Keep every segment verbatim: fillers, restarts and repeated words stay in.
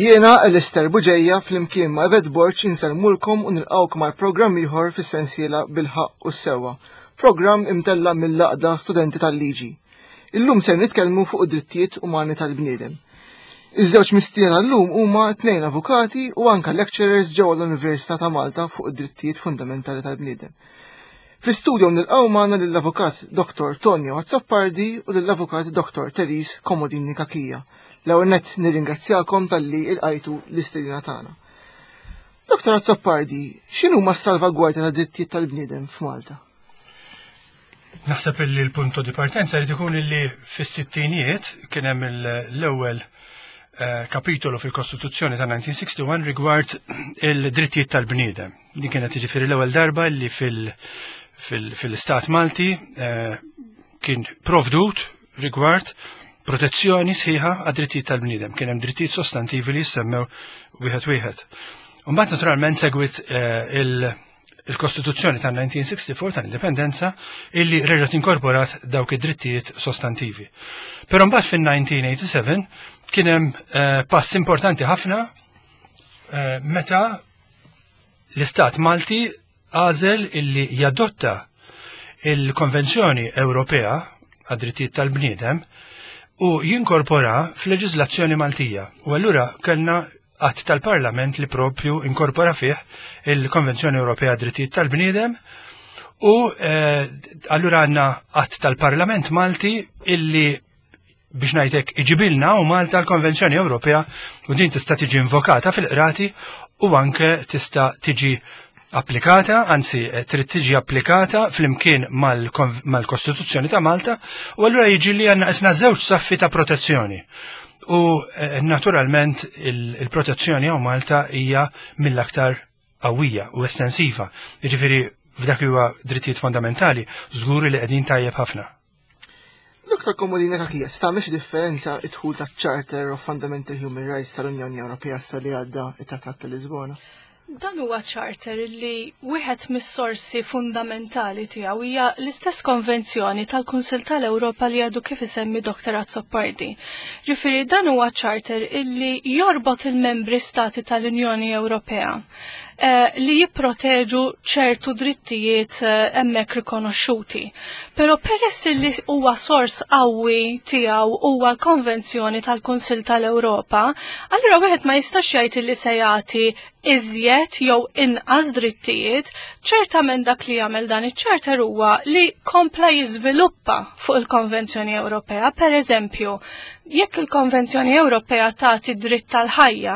Jiena Elister Buġejja flimkien ma' Eved Borċ inselmulkom u nilqawkom għal programm ieħor fis-sensiela bil-ħaq u s-sewwa, programm imtella mill-laqda studenti tal-liġi. Illum ser nitkellmu fuq id-drittijiet umani tal-bniedem. Iż-żewġ mistieden tal-lum huma tnejn avukati u anke lecturers ġewwa l-Università ta' Malta fuq id-drittijiet fundamentali tal-bniedem. Fl-istudju nilqgħu magħna lill-avukat Doktor Tonio Azzappardi u lill-avukat Doktor Teris Komodini Kakija. L-ewwel nett nirringrazzjakom talli ilqajtu l-istedina tagħna. Doktor Azzappardi, x'inhuma s-salvagwardja tad drittijiet tal-bniedem f'Malta? Naħseb li l-punto di partenza jrid ikun li fis-sittinijiet kien hemm l-ewwel kapitolu fil-Kostituzzjoni ta' nineteen sixty-one rigward il-drittijiet tal-bniedem. Din kienet jiġifieri l-ewwel darba li fil-Istat Malti kien provdut rigward protezzjoni sħiħa għad-drittijiet tal-bniedem. Kien hemm drittijiet sostantivi li jsemmew wieħed wieħed. U mbagħad naturalment segwit il-Kostituzzjoni ta' nineteen sixty-four tal-Indipendenza illi reġgħet inkorporat dawk id-drittijiet sostantivi. Però mbagħad fin-nineteen eighty-seven kien hemm pass importanti ħafna meta l-Istat Malti għażel illi jadotta il-Konvenzjoni Ewropea għad-drittijiet tal-bniedem u jinkorpora f'leġiżlazzjoni Maltija. U allura kellna att tal-Parlament li propju inkorpora fih il-Konvenzjoni Ewropea drittijiet tal-bniedem u allura għandna att tal-Parlament Malti illi biex ngħidlek iġibilna u Malta l-Konvenzjoni Ewropea u din tista' tiġi invokata fil-qrati u anke tista' tiġi applikata, anzi trid tiġi applikata flimkien mal-Kostituzzjoni ta' Malta u allura jiġi li għandna isna żewġ saffi ta' protezzjoni. U naturalment il-protezzjoni għaw Malta hija mill-aktar qawwija u estensiva. Jiġifieri f'dak li huwa drittijiet fondamentali żguri li qegħdin tajjeb ħafna. Doktor Komodini Kakija, tagħmilx differenza d-dħul taċ-Charter of Fundamental Human Rights tal-Unjoni Ewropea sa li għadda it-Trattat ta' Lisbona? Dan huwa charter li wieħed mis-sorsi fundamentali tiegħu hija l-istess konvenzjoni tal-Kunsill tal-Ewropa li għadu kif isemmi Doktor Azzappardi. Ġifieri dan huwa charter illi jorbot il-membri stati tal-Unjoni Ewropea li jipproteġu ċertu drittijiet hemmhekk rikonoxxuti. Però peress li huwa sors qawwi tiegħu huwa l-Konvenzjoni tal-Kunsill tal-Ewropa, allura wieħed ma jistax jgħid li se jagħti iżjed jew inqas drittijiet, ċertament dak li jagħmel dan iċ-charter huwa li kompla jiżviluppa fuq il-Konvenzjoni Ewropea. Pereżempju, jekk il-Konvenzjoni Ewropea tagħti dritt tal-ħajja,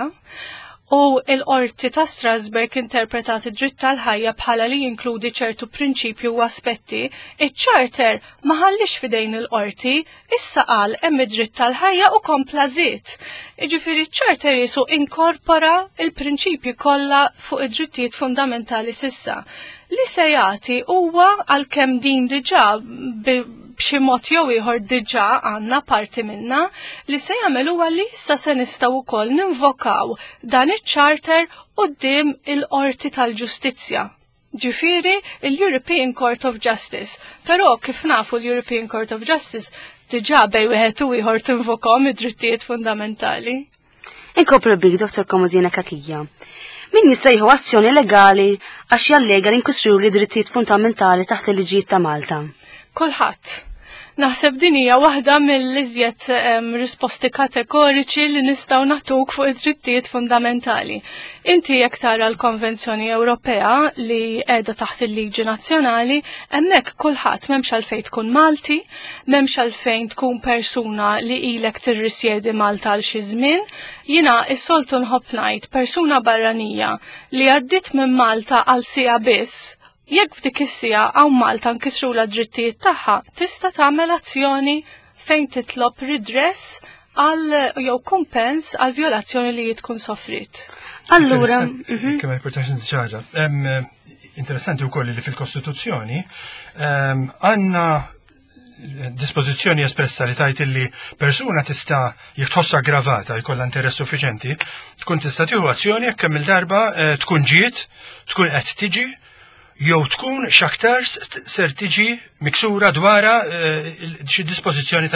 u l-Qorti ta' Strasbourg interpretat id-dritt tal-ħajja bħala li jinkludi ċertu prinċipju u aspetti, iċ-charter ma ħallix fidejn il-qorti, issa qal hemm id-dritt tal-ħajja u kompla żied. Jiġifieri ċ-charter jisu inkorpora il-prinċipji kollha fuq id-drittijiet fundamentali s'issa. Li se jagħti huwa għalkemm din diġà b'xi mod jew ieħor diġà għandna parti minnha li se jagħmel huwa li issa se nistgħu wkoll ninvokaw dan iċ-charter quddiem il-Qorti tal-Ġustizzja. Ġifieri l-European Court of Justice. Però kif nafu l-European Court of Justice diġà bej wieħed u ieħor tinvokhom id-drittijiet fundamentali. Inkopru bik, Doktor Komodini Kakija. Min jista' jieħu azzjoni legali għax jallega li nkissru li drittijiet fundamentali taħt il-liġijiet ta' Malta? Kulħadd. Naħseb din hija waħda mill-iżjed risposti kategoriċi li nistgħu nagħtuk fuq id-drittijiet fundamentali. Inti jekk tara l-Konvenzjoni Ewropea li qiegħda taħt il-liġi nazzjonali, hemmhekk kulħadd m'hemmx għalfejn tkun Malti, m'hemmx għalfejn tkun persuna li ilek tirrisjedi Malta għal xi żmien. Jiena s-soltu nħobb ngħid persuna barranija li għaddiet minn Malta għal siegħa biss. Jekk f'dik is-sija hawn Malta nkissrula d-drittijiet tagħha, tista' tagħmel azzjoni fejn titlob redress għal jew kumpens għal vjolazzjoni li tkun sofrit. Allura, kemm importanti xi ħaġa. Interessanti wkoll li fil-Kostituzzjoni għandna dispożizzjoni espressa li tajt li persuna tista' jekk tħoss aggravata jkollha interess suffiċenti, tkun tista' tieħu azzjoni jekk kemm il-darba tkun ġiet, tkun qed tiġi jew tkun x'aktar ser tiġi miksura dwara xi dispożizzjoni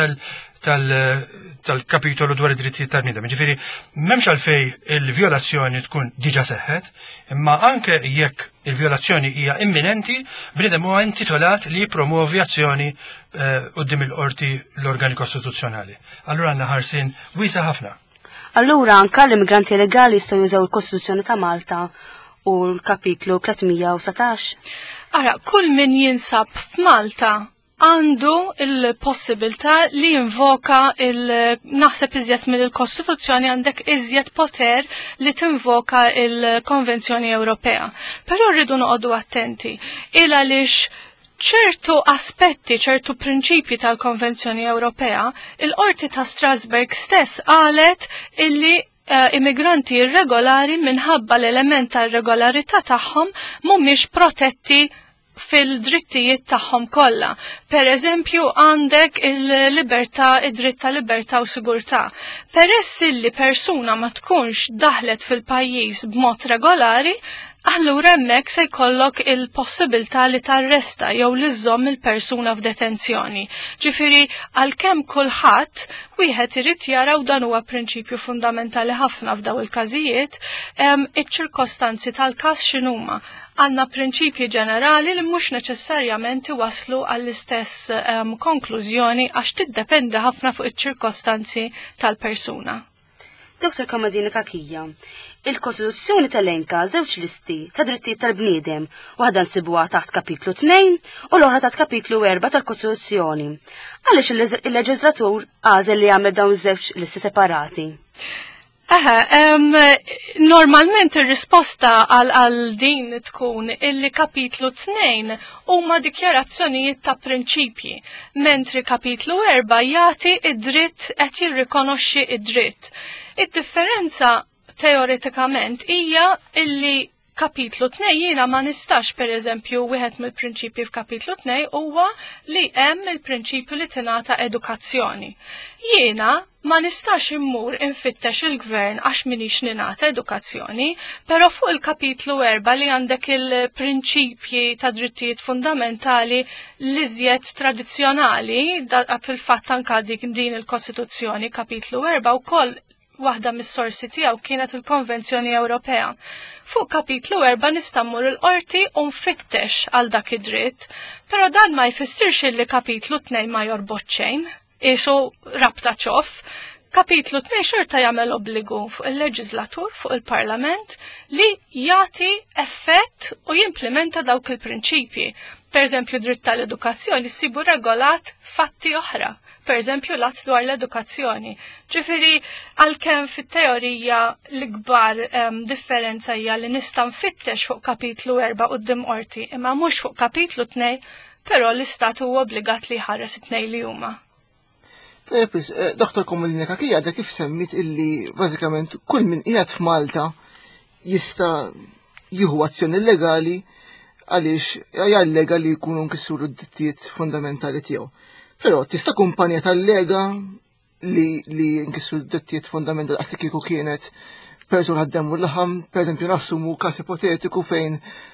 tal-kapitolu dwar id-drittijiet tal-bniedem. Ġifieri m'hemmx għalfejn il-vjolazzjoni tkun diġà seħħet, imma anke jekk il-vjolazzjoni hija imminenti, bniedem huwa intitolat li jippromovi azzjoni quddiem il-qorti l-organi kostituzzjonali. Allura għandna ħarsien wiesa' ħafna. Allura anke l-immigranti legali jistgħu jużaw il-Kostituzzjoni ta' Malta u l-kapitlu tlietmija u setax. Ara, kull min jinsab f'Malta għandu il-possibilità li jinvoka il-naħseb iżjed mill-Kostituzzjoni għandek iżjed poter li tinvoka il-Konvenzjoni Ewropea. Però rridu noqogħdu attenti il għaliex ċertu aspetti, ċertu prinċipji tal-Konvenzjoni Ewropea, il-Qorti ta' Strasberg stess qalet illi Uh, immigranti irregolari minħabba l-element tal-regolarità tagħhom mhumiex protetti fil-drittijiet tagħhom kollha. Per eżempju għandek il-libertà, id-dritt ta' libertà u sigurtà. Peress li persuna ma tkunx daħlet fil-pajjiż b'mod regolari, allura hemmhekk se jkollok il-possibilità li tarresta jew li żomm il-persuna f'detenzjoni. Ġifieri għalkemm kulħadd wieħed irid jara u dan huwa prinċipju fundamentali ħafna f'daw il-każijiet, iċ-ċirkostanzi tal-każ x'inhuma. Għandna prinċipji ġenerali li mhux neċessarjament iwasslu għall-istess um, konklużjoni għax tiddependi ħafna fuq iċ-ċirkostanzi tal-persuna. Doktor Komodini Kakija, il-Kostituzzjoni tal-enka żewġ listi ta' drittijiet tal-bniedem, waħda nsibuha taħt kapitlu tnejn u l-oħra taħt kapitlu erba' tal-Kostituzzjoni. Għaliex il-leġislatur għażel li jagħmel dawn iż-żewġ listi separati? Aha, um, normalment ir-risposta għal din tkun illi kapitlu tnejn huma dikjarazzjonijiet ta' prinċipji, mentri kapitlu erba' jagħti id-dritt qed jirrikonoxxi id-dritt. Id-differenza teoretikament hija illi kapitlu tnej jiena ma nistax pereżempju wieħed mill-prinċipji f'kapitlu tnej huwa li hemm il-prinċipju li tingħata edukazzjoni. Jiena ma nistax immur infittex il-gvern għax minix ninata edukazzjoni, pero fuq il-kapitlu erba li għandek il-prinċipji ta' drittijiet fundamentali li żjed tradizzjonali, fil-fatt anka dik din il-Kostituzzjoni, kapitlu erba u koll waħda mis-sorsi tiegħu kienet il-Konvenzjoni Ewropea. Fuq kapitlu erba nista' mmur il-qorti u nfittex għal dak id-dritt, però dan ma jfissirx li kapitlu tnejn ma jorbot xejn. Isu rabta ċof, kapitlu tnej xorta jagħmel obbligu fuq il-leġislatur, fuq il-parlament, li jagħti effett u jimplementa dawk il-prinċipji. Per eżempju, dritt tal-edukazzjoni sibu regolat fatti oħra. Per eżempju, lat dwar l-edukazzjoni. Ġifieri, għalkemm fit-teorija l-ikbar um, differenza hija li nista' nfittex fuq kapitlu erba' quddiem qorti, imma mhux fuq kapitlu tnej, però l-istat huwa obbligat li jħares it-tnej li huma. Epis, Doktor Komodini Kakija għadha kif semmit illi bażikament kull min qiegħed f'Malta jista' jieħu azzjoni legali għaliex jallega li jkunu nkissru d-drittijiet fundamentali tiegħu. Però tista' kumpanija tal-lega li li nkissru d-drittijiet fundamentali għas li kieku kienet persuna ħaddemmu l-laħam, pereżempju nassumu każ ipotetiku fejn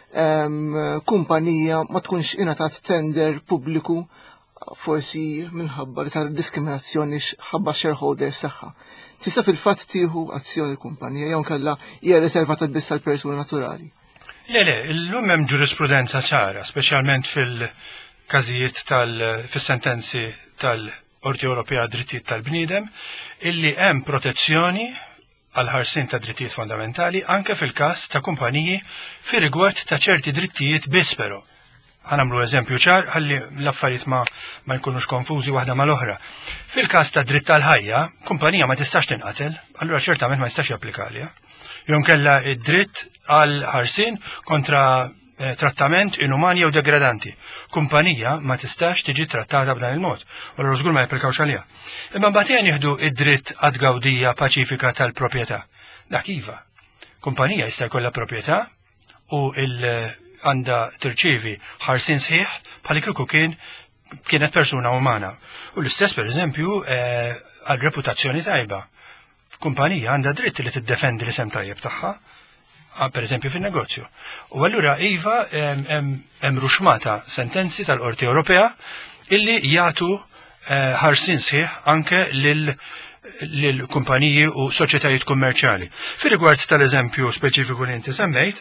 kumpanija ma tkunx ingħatat tender pubbliku forsi minħabba li sar diskriminazzjoni ħabba shareholders tagħha. Tista' fil-fatt tieħu azzjoni l-kumpanija jew kellha hija riservata biss għal persuni naturali. Le le, illum hemm ġurisprudenza ċara, speċjalment fil-każijiet tal-fis-sentenzi tal-Qorti Ewropea drittijiet tal-bniedem, illi hemm protezzjoni għal ħarsien ta' drittijiet fondamentali anke fil-każ ta' kumpaniji fi rigward ta' ċerti drittijiet biss però. Għanamlu eżempju ċar, għalli l-affarijiet ma, ma jkunux konfużi waħda mal-oħra. Fil-każ ta' dritt tal-ħajja, kumpanija ma tistax tinqatel, allura ċertament ma jistax japplikalja. Jom kella id-dritt għal ħarsin kontra eh, trattament inumani jew degradanti. Kumpanija ma tistax tiġi trattata b'dan il-mod, u l-żgur ma japplikawx għalija. Imma mbagħad jieħdu id-dritt għad gawdija paċifika tal-proprjetà. Dak iva. Kumpanija jista' jkollha proprjetà u il- għanda tirċivi ħarsin sħiħ bħal kieku kien kienet persuna umana. U l-istess per eżempju għal reputazzjoni tajba. Kumpanija għandha dritt li tiddefendi l-isem tajjeb tagħha per eżempju fin-negozju. U allura iva hemm ruxmata sentenzi tal-Qorti Ewropea illi jagħtu ħarsin sħiħ anke lill-kumpaniji u soċjetajiet kummerċjali. Fir-rigward tal-eżempju speċifiku li inti semmejt,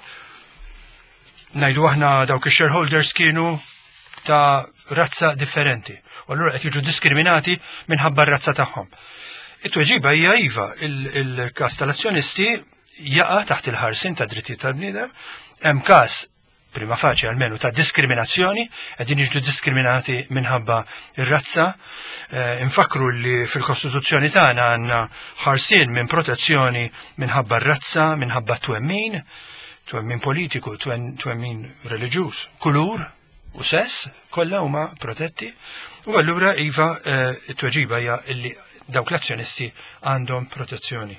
ngħidu aħna dawk ix-shareholders kienu ta' razza differenti. U allura qed jiġu diskriminati minħabba r-razza tagħhom. It-tweġiba hija iva, il-każ tal-azzjonisti jaqa' taħt il-ħarsin ta' drittijiet tal-bniedem, hemm każ prima faċi għalmenu ta' diskriminazzjoni, qegħdin jiġu diskriminati minħabba ir-razza. Infakru li fil-Kostituzzjoni tagħna għandna ħarsien minn protezzjoni minħabba r-razza, minħabba twemmin, twemmin politiku, twemmin reliġjuż, kulur u sess, kollha huma protetti. U allura iva it-tweġiba hija li dawk l-azzjonisti għandhom protezzjoni.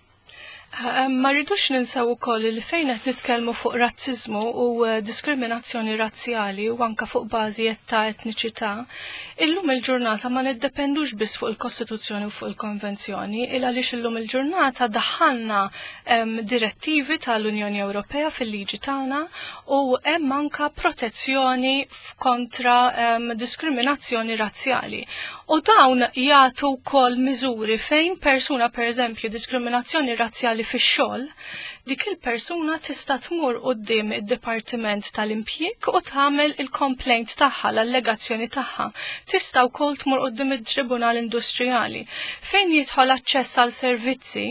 Ma rridux ninsaw ukoll li fejn qed nitkellmu fuq razziżmu u diskriminazzjoni razzjali u anke fuq bażi ta' etniċità, illum il-ġurnata ma niddependux biss fuq il-Kostituzzjoni u fuq il-Konvenzjoni, il għaliex illum il-ġurnata daħħalna direttivi tal-Unjoni Ewropea fil-liġi tagħna u hemm anke protezzjoni kontra diskriminazzjoni razzjali. U dawn jagħtu wkoll miżuri fejn persuna pereżempju diskriminazzjoni razzjali fix-xogħol, dik il-persuna tista' tmur quddiem id-Dipartiment tal-Impjieg u tagħmel il-complaint tagħha, l-allegazzjoni tagħha. Tista' wkoll tmur quddiem id-Tribunal Industrijali fejn jidħol aċċess għal servizzi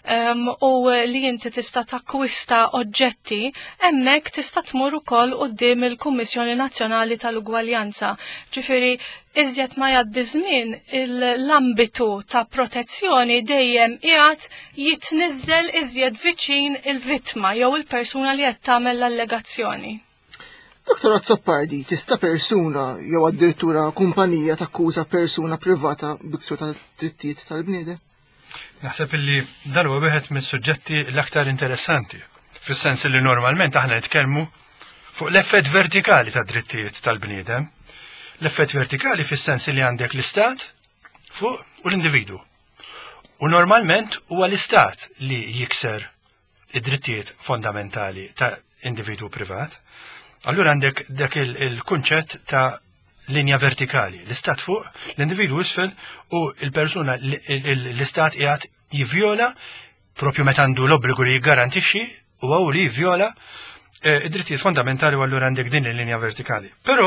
u li inti tista' takkwista oġġetti, hemmhekk tista' tmur ukoll quddiem il-Kummissjoni Nazzjonali tal-Ugwaljanza. Ġifieri iżjed ma jgħaddi żmien l-ambitu ta' protezzjoni dejjem qiegħed jitniżżel iżjed viċin il-vittma jew il-persuna li qed tagħmel l-allegazzjoni. Doktor Azzoppardi, tista' persuna jew addirittura kumpanija takkuża persuna privata biksur ta' drittijiet tal-bniedem? Naħseb illi dan huwa wieħed mis-suġġetti l-aktar interessanti, fis-sens li normalment aħna nitkellmu fuq l-effett vertikali ta' drittijiet tal-bniedem. L-effett vertikali fis-sens li għandek l-istat fuq u l-individu. U normalment huwa l-istat li jikser id-drittijiet fondamentali ta' individu privat. Allura għandek dak il-kunċett ta' linja vertikali. L-istat fuq, l-individu isfel u l-persuna l-istat qiegħed jivvjola propju meta għandu l-obbligu li jiggarantixxi u għaw li jivvjola id-drittijiet fondamentali u allura għandek din il-linja vertikali. Però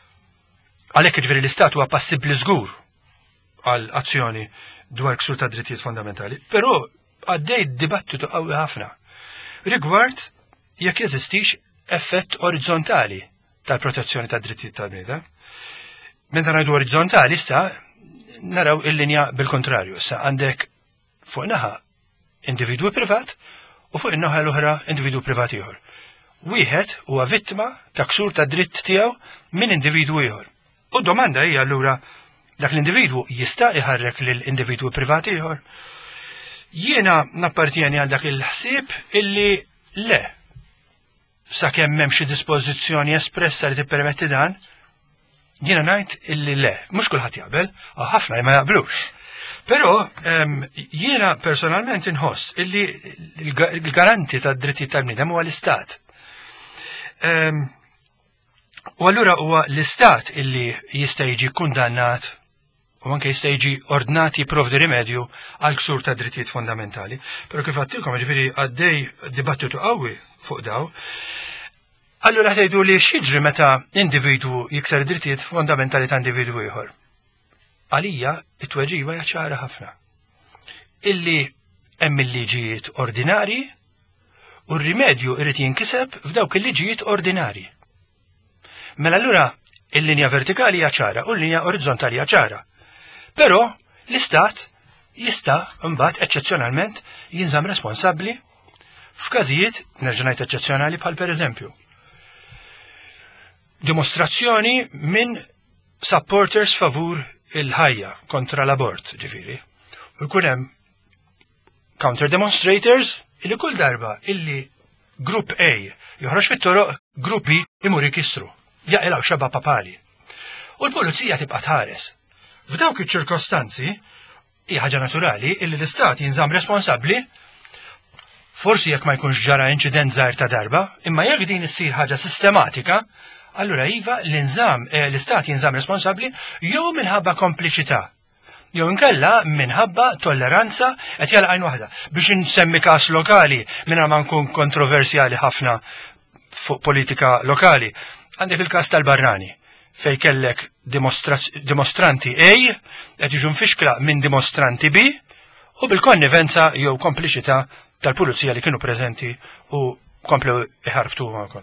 għalhekk ġifieri l-istat huwa passibbli żgur għal azzjoni dwar ksur ta' drittijiet fondamentali, però għaddej dibattitu qawwi ħafna rigward jekk jeżistix effett orizzontali tal-protezzjoni ta' drittijiet tal-bniedem. Meta ngħidu orizzontali issa naraw il-linja bil-kontrarju, issa għandek fuq naħa individwu privat u fuq in-naħa l-oħra individwu privat ieħor. Wieħed huwa vittma ta' ksur ta' dritt tiegħu minn individwu ieħor. U domanda hija allura dak l-individwu jista' iħarrek lil individwu privat ieħor. Jiena nappartjeni għal dak il-ħsieb illi le. Sakemm hemm xi dispożizzjoni espressa li tippermetti dan, jiena ngħid illi le, mhux kulħadd jaqbel, ħafna ma jaqblux. Però jiena personalment inħoss illi l-garanti tad-drittijiet tal-bniedem huwa l-istat. U allura huwa l-istat illi jista' jiġi kundannat u anke jista' jiġi ordnat jipprovdi rimedju għal ksur ta' drittijiet fondamentali. Però kif għattilkom ġifieri għaddej dibattitu qawwi fuq daw. Allura ħtejdu li x'jiġri meta individwu jikser drittijiet fondamentali ta' individwu ieħor. Għalija it-tweġiba hija ċara ħafna. Illi hemm il-liġijiet ordinarji u r-rimedju irid jinkiseb f'dawk il-liġijiet ordinarji. Mela allura il-linja vertikali hija ċara u l-linja orizzontali hija ċara. Però l-istat jista' mbagħad eċċezzjonalment jinżamm responsabbli f'każijiet nerġa' ngħid eċċezzjonali bħal pereżempju dimostrazzjoni minn supporters favur il-ħajja kontra l-abort ġifieri. U jkun hemm counter demonstrators illi kull darba illi grupp A joħroġ fit-toroq grupp B imur jkissru. Jaqilgħu xeba papali. U l-pulizija tibqa' tħares. F'dawk iċ-ċirkostanzi hija ħaġa naturali illi l-istat jinżamm responsabbli forsi jekk ma jkunx ġara inċident żgħir ta' darba, imma jekk din issir ħaġa sistematika, allura iva l-inżam l-istat jinżam responsabbli jew minħabba kompliċità. Jew inkella minħabba tolleranza qed jalqajn waħda. Biex insemmi każ lokali mingħajr ma nkun kontroversjali ħafna fuq politika lokali, għandek il-każ tal-Barrani fej kellek dimostranti A qed jiġu mfixkla minn dimostranti B u bil-konnivenza jew kompliċità tal-pulizija li kienu preżenti u komplew iħarbtuhom ukoll.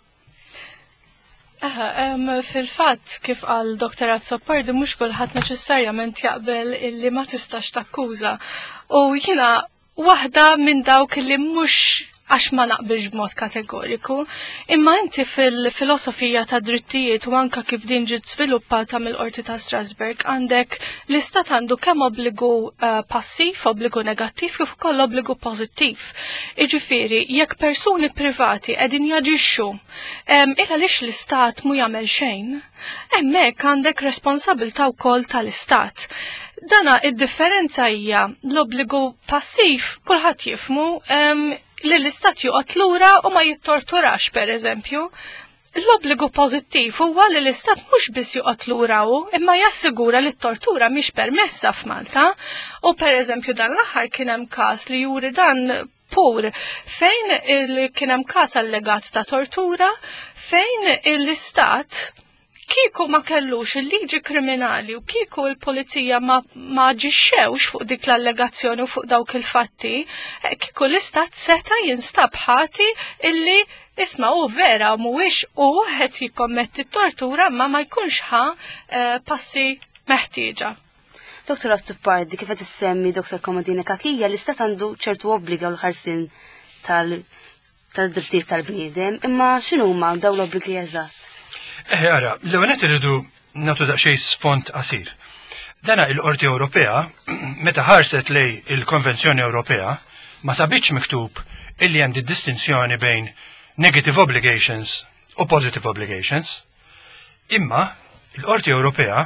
Aha, um, fil-fatt kif għal doktor Azzopardi mhux kulħadd neċessarjament jaqbel illi ma tistax takkuża. U jiena waħda minn dawk li mhux għax ma naqbilx b'mod kategoriku, imma inti fil-filosofija ta' drittijiet u anka kif din ġiet sviluppata mill-Qorti ta' Strasberg għandek l-istat għandu kemm obbligu uh, passiv, obbligu negattiv kif ukoll obbligu pożittiv. Iġifieri, jekk persuni privati qegħdin jaġixxu, um, illa lix l-istat mu jagħmel xejn, hemmhekk għandek responsabilità wkoll tal-istat. Dana id-differenza hija l-obbligu passiv kulħadd jifmu um, li l-istat joqgħod lura u ma jittorturax pereżempju. L-obbligu pożittiv huwa li l-istat mhux biss joqgħod lura hu, imma jassigura li t-tortura mhix permessa f'Malta. U pereżempju dan l-aħħar kien hemm każ li juri dan pur fejn kien hemm każ allegat ta' tortura fejn l-istat kieku ma kellux il-liġi kriminali u kieku l-polizija ma, ma ġixxewx fuq dik l-allegazzjoni u fuq dawk il-fatti, kieku l-istat seta jinstab ħati illi isma u vera mhuwiex u qed jikkommetti tortura ma ma jkunx ħa eh, passi meħtieġa. Doktor Azzopardi, kif qed issemmi Doktor Komodini Kakija, l-istat għandu ċertu obbliga u l-ħarsin tal-drittijiet tal-bniedem, imma x'inhuma dawn l-obbligi eżatt? Eh, ara, l-għanet irridu natu daqxej sfond qasir. Dana il-Qorti Ewropea, meta ħarset lej il-Konvenzjoni Ewropea, ma sabitx miktub illi hemm di distinzjoni bejn negative obligations u positive obligations, imma il-Qorti Ewropea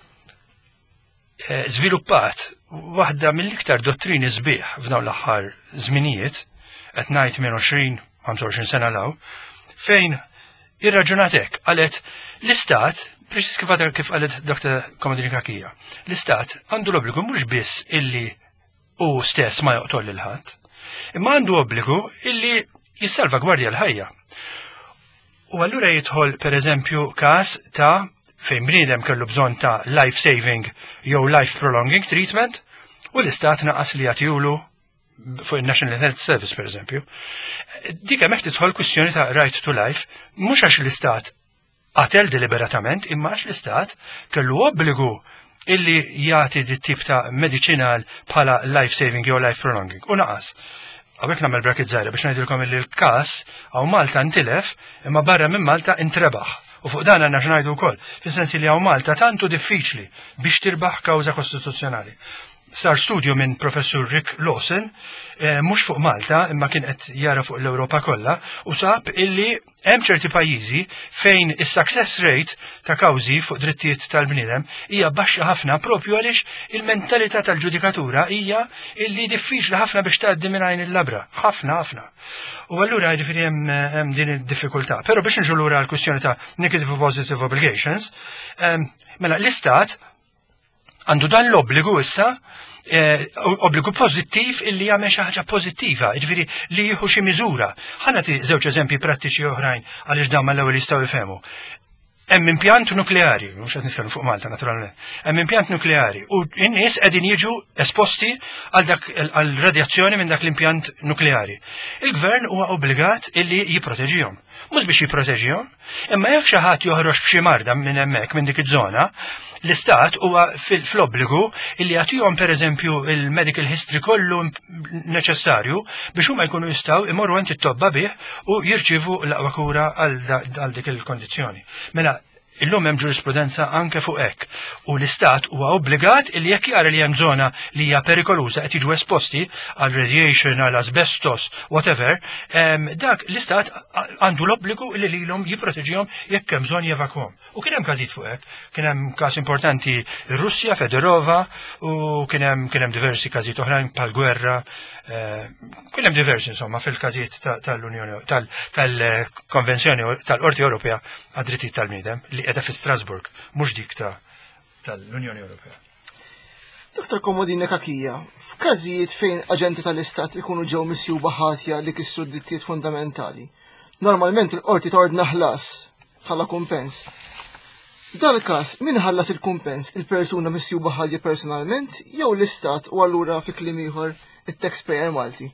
eh, żviluppat waħda mill-iktar dottrini sbieħ f'dawn l-aħħar żminijiet, qed ngħid minn għoxrin ħamsa u għoxrin sena law, fejn irraġunatek għalet l-istat, preċis kif għadar kif għalet Doktor Komodini Kakija, l-istat għandu l-obbligu mhux biss illi u stess ma joqtol l-ħadd, imma għandu obbligu illi jissalva gwardja l-ħajja. U allura jidħol per eżempju każ ta' fejn bniedem kellu bżonn ta' life saving jew life prolonging treatment u l-istat naqas li jagħtihulu fuq il-National Health Service, per eżempju. Dika meħt tidħol kwistjoni ta' right to life, mhux għax l-istat qatel deliberatament, imma għax l-istat kellu obbligu illi jagħti dit tip ta' medicinal bħala life saving jew life prolonging. U naqas. Għawek nagħmel bracket żgħira biex ngħidilkom illi l-każ hawn Malta ntilef, imma barra minn Malta intrebaħ. U fuq dan għandna x'ngħidu wkoll, fis-sensi li hawn Malta tantu diffiċli biex tirbaħ kawża kostituzzjonali. Sar studju minn professur Rick Lawson, eh, mhux fuq Malta, imma kien qed jara fuq l-Ewropa kollha, u sab illi hemm ċerti pajjiżi fejn is-success rate ta' kawżi fuq drittijiet tal-bniedem hija baxxa ħafna propju għaliex il-mentalità tal-ġudikatura hija illi diffiċli ħafna biex tgħaddi mingħajn il-labra, ħafna ħafna. U allura jiġifieri hemm hemm din id-diffikultà. Però biex niġu lura l-kwistjoni ta' negative u positive obligations, mela l-istat għandu dan l-obbligu issa, eh, obbligu pozittiv illi jagħmel xi ħaġa pożittiva, jiġifieri li jieħu xi miżura. Ħanati żewġ eżempji prattiċi oħrajn għaliex dawn mal-ewwel jistgħu jfehmu. Hemm impjant nukleari, mhux qed nitkellmu fuq Malta naturalment. Hemm impjant nukleari u n-nies qegħdin jiġu esposti għal dak għal radjazzjoni minn dak l-impjant nukleari. Il-gvern huwa obbligat illi jipproteġihom. Mhux biex jipproteġihom, imma jekk xi ħadd joħroġ b'xi marda minn hemmhekk minn dik iż-żona, l-istat huwa fl-obbligu illi jagħtihom pereżempju il-medical history kollu neċessarju biex huma jkunu jistgħu imorru għand it-tobba bih u jirċievu l-aqwa kura għal dik il-kondizzjoni. Mela illum hemm ġurisprudenza anke fuq hekk. U l-istat huwa obbligat li jekk jara li hemm żona li hija perikoluża qed jiġu esposti għal radiation, għal asbestos, whatever, dak l-istat għandu l-obbligu li lilhom jipproteġihom jekk hemm bżonn jevakwhom. U kien hemm każijiet fuq hekk. Kien hemm każ importanti r-Russja, Federova, u kien hemm kien hemm diversi każijiet oħrajn bħal gwerra. Kien hemm diversi insomma fil-każijiet tal-Unjoni tal-Konvenzjoni tal-Qorti Ewropea għad-drittijiet tal-bniedem li qiegħda fi Strasburg, mhux dik tal-Unjoni Ewropea. Doktor Komodini Kakija, f'każijiet fejn aġenti tal-Istat ikunu ġew misjuba ħatja li kissru d-drittijiet fundamentali, normalment il-qorti tordna ħlas bħala kumpens. Dal-każ min ħallas il-kumpens il-persuna misjuba ħatja personalment jew l-Istat u allura fi kliem ieħor it-taxpayer Malti?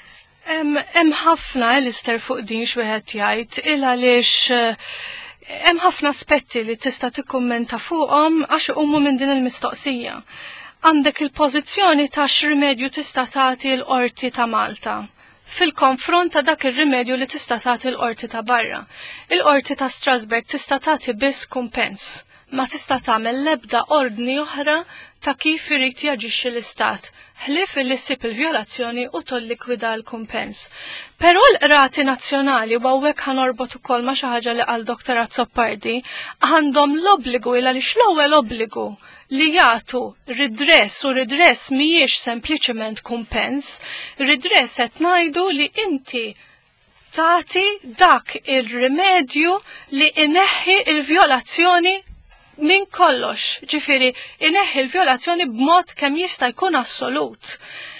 Hemm ħafna l-ister fuq din x'wieħed jgħid il għaliex hemm ħafna aspetti li tista' tikkummenta fuqhom għax huma minn din il-mistoqsija. Għandek il-pożizzjoni ta' x'rimedju tista' tagħti l-Qorti ta' Malta fil-konfront ta' dak ir-rimedju li tista' tagħti l-Qorti ta' barra. Il-Qorti ta' Strasburg tista' tagħti biss kumpens, ma tista' tagħmel l-ebda ordni oħra ta' kif irid jaġixxi l-Istat, ħlief illi ssib il-vjolazzjoni u tollikwida l-kumpens. Però l-qrati nazzjonali u hawnhekk ħanorbot ukoll ma' xi ħaġa li qal Doktor Azzopardi għandhom l-obbligu il għaliex l-ewwel obbligu li jagħtu ridress u ridress mhijiex sempliċement kumpens, ridress qed ngħidu li inti tagħti dak il-rimedju li ineħħi il-vjolazzjoni min kollox, ġifiri, ineħħi l-vjolazzjoni b'mod kemm jista' jkun assolut.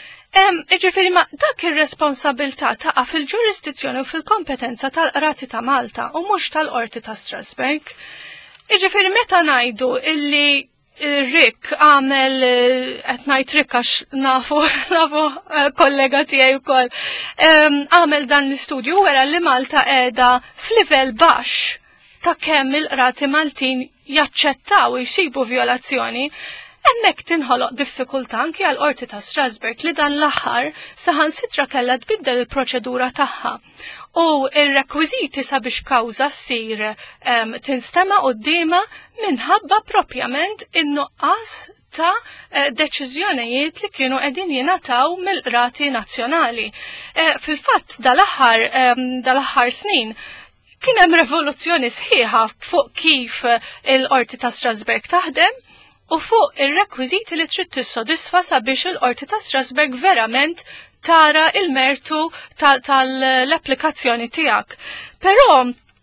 Ġifiri, ma dak ir-responsabilità taqa' fil-ġurisdizzjoni u fil-kompetenza tal-Qrati ta' Malta u mhux tal-Qorti ta' Strasburg. Ġifiri, meta ngħidu illi Rick għamel, qed ngħid Rick għax nafu nafu kollega tiegħi wkoll, għamel dan l-istudju wera li Malta qiegħda f'livell baxx ta' kemm il-qrati Maltin jaċċettaw u jsibu vjolazzjoni, hemmhekk tinħoloq diffikultà anke għall qorti ta' Strasburg li dan l-aħħar saħansitra kellha tbiddel il-proċedura tagħha. U r-rekwiżiti sabiex kawża ssir tinstema' qudiema minħabba propjament in-nuqqas ta' deċiżjonijiet li kienu qegħdin jingħataw mill-qrati nazzjonali. Fil-fatt dal-aħħar dal-aħħar snin kien hemm revoluzzjoni sħiħa fuq kif il-Qorti ta' Strasburg taħdem u fuq ir-rekwiżiti li trid tissodisfa sabiex il-Qorti ta' Strasburg verament tara il-mertu tal-applikazzjoni tiegħek. Però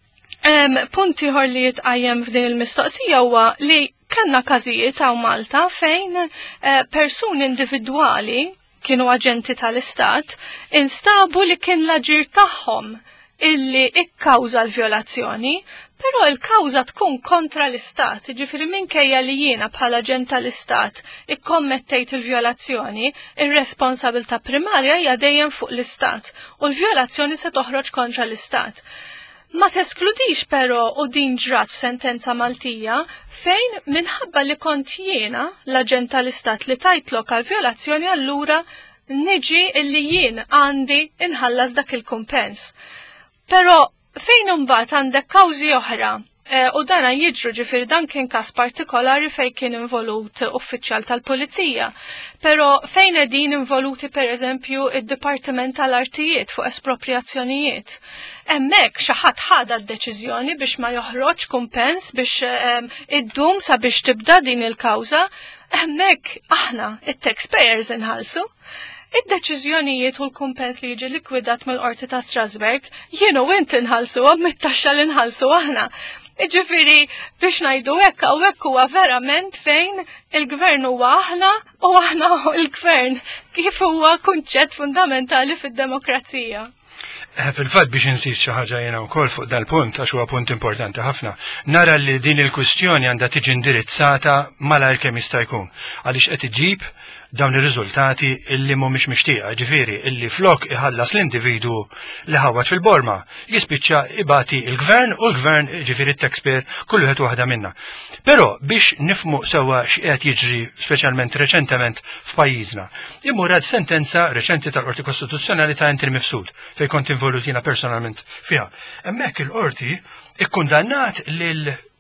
punti ieħor li jitqajjem f'din il-mistoqsija huwa li kellna każijiet hawn Malta fejn persuni individwali kienu aġenti tal-Istat instabu li kien l-aġir tagħhom illi ikkawża l-vjolazzjoni, però l-kawża tkun kontra l-Istat, ġifieri minkejja li jiena bħala aġent tal-Istat ikkommettejt il-vjolazzjoni, ir-responsabilità primarja hija dejjem fuq l-Istat u l-vjolazzjoni se toħroġ kontra l-Istat. Ma teskludix però u din ġrat f'sentenza Maltija fejn minħabba li kont jiena l-aġent tal-Istat li tajtlok għal vjolazzjoni allura niġi illi jien għandi inħallas dak il-kumpens. Pero fejn imbagħad għandek kawżi oħra u dana jiġru ġifieri dan kien każ partikolari fejn kien involut uffiċjal tal-Pulizija. Pero fejn qegħdin involuti pereżempju id-Dipartiment tal-Artijiet fuq esproprjazzjonijiet. Hemmhekk xi ħadd ħada d-deċiżjoni biex ma joħroġ kumpens biex iddum sabiex tibda din il-kawża, hemmhekk aħna it-taxpayers inħallsu. Id-deċiżjonijiet u l-kumpens li jiġi likwidat mill-Qorti ta' Strasburg jienu inti nħallsuhom mit-taxxa li nħallsu aħna. Jiġifieri biex ngħidu hekk hawnhekk huwa verament fejn il-gvern huwa aħna u aħna l-gvern kif huwa kunċett fundamentali fid-demokrazija. Fil-fatt biex insist xi ħaġa jiena wkoll fuq dal-punt għax huwa punt importanti ħafna. Nara li din il-kwistjoni għandha tiġi indirizzata malajr kemm jista' jkun għaliex qed iġib dawn ir-riżultati illi mhumiex mixtieqa, ġifieri illi flok iħallas l-individu li ħawat fil-borma jispiċċa ibati il-gvern u l-gvern ġifieri t-taxpayer kull wieħed waħda minna. Però biex nifmu sewwa x'qed jiġri speċjalment reċentement f'pajjiżna, imur għad sentenza reċenti tal-Qorti Kostituzzjonali ta' Entri Mifsud fejn kont involutina personalment fiha. Hemmhekk il-qorti ikkundannat lil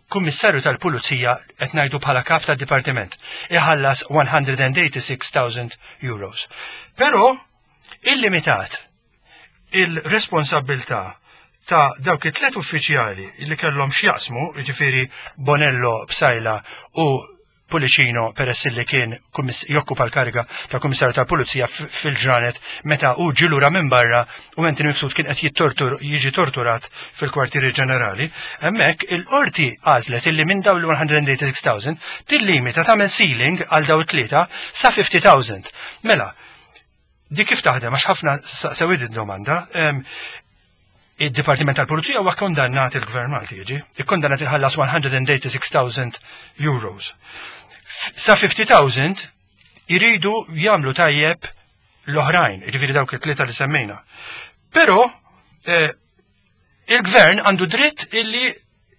il-Kummissarju tal-Pulizija qed ngħidu bħala kap tad-Dipartiment iħallas one hundred eighty-six thousand euros. Però il-limitat il-responsabilità ta' dawk it-tlet uffiċjali li kellhom x'jaqsmu, jiġifieri Bonello, Bsajla u Pulicino peress li kien jokkupa l-kariga ta' Kummissarju tal-Pulizija fil-ġranet meta u ġilura minn barra u Anthony Mifsud kien qed jittortur jiġi torturat fil-kwartieri ġenerali, hemmhekk il-qorti għażlet illi minn dawn l-one hundred eighty-six thousand tillimita tagħmel ceiling għal daw it-tlieta sa fifty thousand. Mela, di kif taħdem għax ħafna sewid id-domanda. Id-Dipartiment tal-Pulizija huwa kondannat il-Gvern Malti jiġi, ikkondannat iħallas one hundred eighty-six thousand euros. Sa fifty thousand iridu jagħmlu tajjeb l-oħrajn, jiġifieri dawk it-tlieta li semmejna. Però eh, il-Gvern għandu dritt illi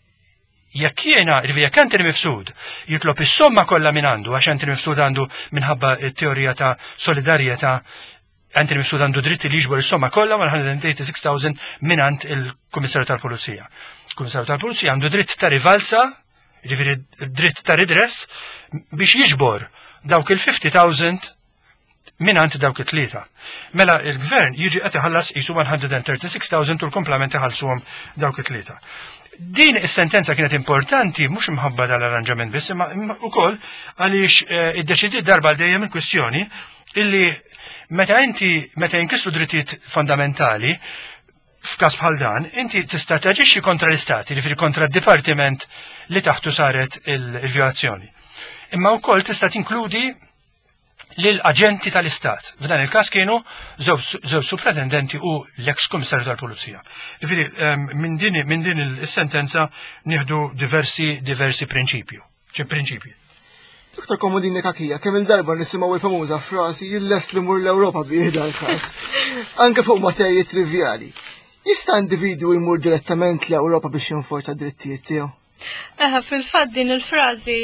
jekk jiena, jiġifieri jekk Anthony Mifsud jitlob is-somma kollha minn għandu għax Anthony Mifsud għandu minħabba t-teorija ta' solidarjetà Anthony Mifsud għandu dritt li jiġbor is-somma kollha one hundred eighty-six thousand minant il-Kummissarju tal-Pulizija. Il-Kummissarju tal-Pulizija għandu dritt ta' rivalsa, jiġifieri dritt ta' ridress biex jiġbor dawk il-fifty thousand minant dawk it-tlieta. Mela il-Gvern jiġi qed iħallas qisu one hundred thirty-six thousand u l-komplement iħallsuhom dawk it-tlieta. Din is-sentenza kienet importanti mhux imħabba dal-arranġament biss imma wkoll għaliex iddeċidiet darba l dejjem il-kwestjoni illi meta inti meta jinkisru drittijiet fondamentali f'każ bħal dan, inti tista' taġixxi kontra l-Istati, jiġifieri kontra d-Dipartiment li taħtu saret il-vjolazzjoni. Imma wkoll tista' tinkludi lil aġenti tal-Istat. F'dan il-każ kienu żewġ supretendenti u l-eks Kummissarju tal-Pulizija. Jiġifieri minn din minn din is-sentenza nieħdu diversi diversi prinċipju, ċi prinċipji. Doktor Komodini Kakija, kemm il-darba nisimgħu il-famuża frasi jillest li mur l-Ewropa bih dal-każ. Anke fuq materji trivjali. Jista' individwu jmur direttament l-Ewropa biex jinforza d-drittijiet tiegħu? Eħe, fil-fatt din il-frażi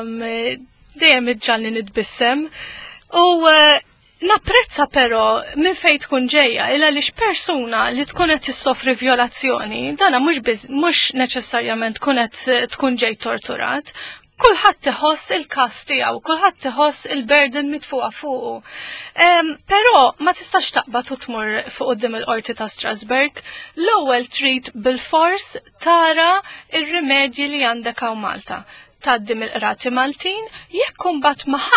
dejjem iġġalni nitbissem u napprezza però minn fejn tkun ġejja illa lix persuna li tkun qed tissofri vjolazzjoni, dana mhux mhux neċessarjament tkun qed tkun ġej torturat. Kulħadd iħoss il-każ tiegħu, kulħadd iħoss il-burden mitfuqa fuqu. Però ma tistax taqbad u tmur fuq quddiem il-qorti ta' Strasbourg, l-ewwel trid bil-fors tara ir-rimedji li għandek hawn Malta. Taddim il-qrati Maltin, jekk imbagħad ma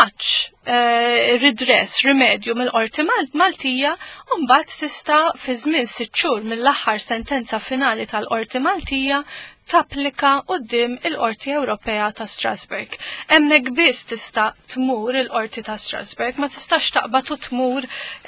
ħadx ridress, rimedju mill-qorti Maltija, u mbagħad tista' fi żmien sitt xhur mill-aħħar sentenza finali tal-qorti Maltija tapplika quddiem il-Qorti Ewropea ta' Strasbourg. Hemmhekk biss tista' tmur il-Qorti ta' Strasbourg, ma tistax taqbad u tmur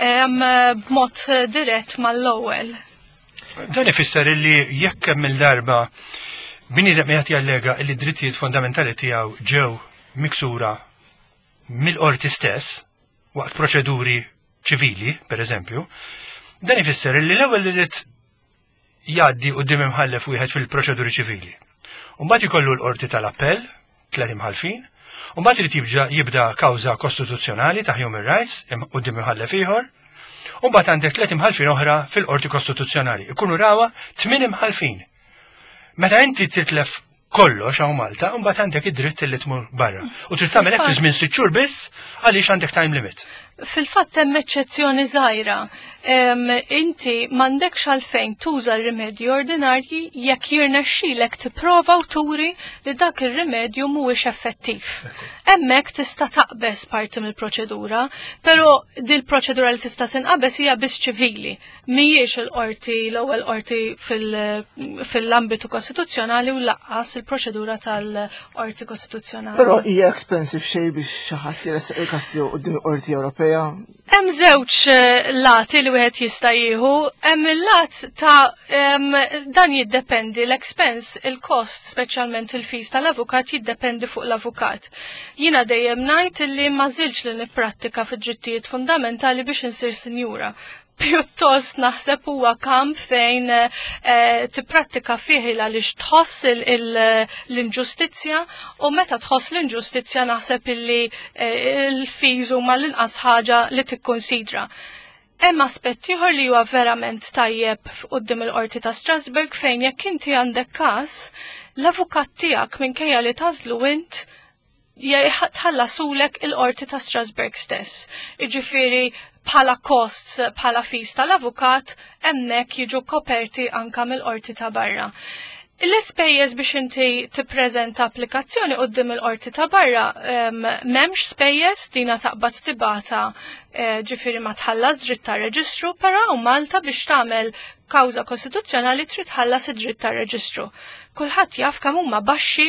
b'mod dirett mal-ewwel. Dan ifisser illi jekk hemm il-darba bniedem qed jallega li d-drittijiet fondamentali tiegħu ġew miksura mill-qorti stess waqt proċeduri ċivili, pereżempju, dan ifisser illi l-ewwel li jgħaddi quddiem imħallef wieħed fil-proċeduri ċivili. U mbagħad ikollu l-qorti tal-appell, tliet imħallfin, u mbagħad irid jibda jibda kawża kostituzzjonali ta' human rights quddiem imħallef ieħor, u mbagħad għandek tliet imħallfin oħra fil-qorti kostituzzjonali. Ikunu rawa tmien imħallfin. Meta inti titlef kollox hawn Malta, u mbagħad għandek id-dritt li tmur barra. U trid tagħmel hekk fi żmien sitt xhur biss għaliex għandek time limit. Fil-fatt hemm eċċezzjoni żgħira. Inti m'għandekx għalfejn tuża r-rimedji ordinarji jekk jirnexxielek tipprova u turi li dak ir-rimedju mhuwiex effettiv. Hemmhekk tista' taqbeż parti mill-proċedura, però din proċedura li tista' tinqabeż hija biss ċivili, mhijiex il-qorti l-ewwel qorti fil-ambitu kostituzzjonali u laqqas il-proċedura tal-qorti kostituzzjonali. Però hija expensive xejn biex xi ħadd jeressaq il-każ tiegħu quddiem il-Qorti Ewropea. Hemm żewġ lati li wieħed jista' jieħu, hemm il-lat ta' dan jiddependi l-expense, il-kost, speċjalment il-fees tal-avukat jiddependi fuq l-avukat. Jiena dejjem ngħid li ma żilx li nipprattika fid-drittijiet fundamentali biex insir sinjura. Pjuttost naħseb huwa kamp fejn tipprattika fih għaliex tħoss l-inġustizzja u meta tħoss l-inġustizzja naħseb illi l-fees huma l-inqas ħaġa li tikkonsidra. Hemm aspett ieħor li huwa verament tajjeb quddiem il-Qorti ta' Strasbourg fejn jekk inti għandek każ, l-avukat tiegħek minkejja li tażlu int tħallasulek il-Qorti ta' Strasbourg stess. Jiġifieri bħala costs, bħala fees tal-avukat, hemmhekk jiġu koperti anke mill-Qorti ta' barra. L-ispejjeż biex inti tippreżenta applikazzjoni quddiem il-Qorti ta' barra m'hemmx spejjeż dina taqbad tibata ġifieri ma tħallas dritt tar-reġistru, però u Malta biex tagħmel kawża kostituzzjonali trid tħallas id-dritt tar-reġistru. Kulħadd jaf kemm huma baxxi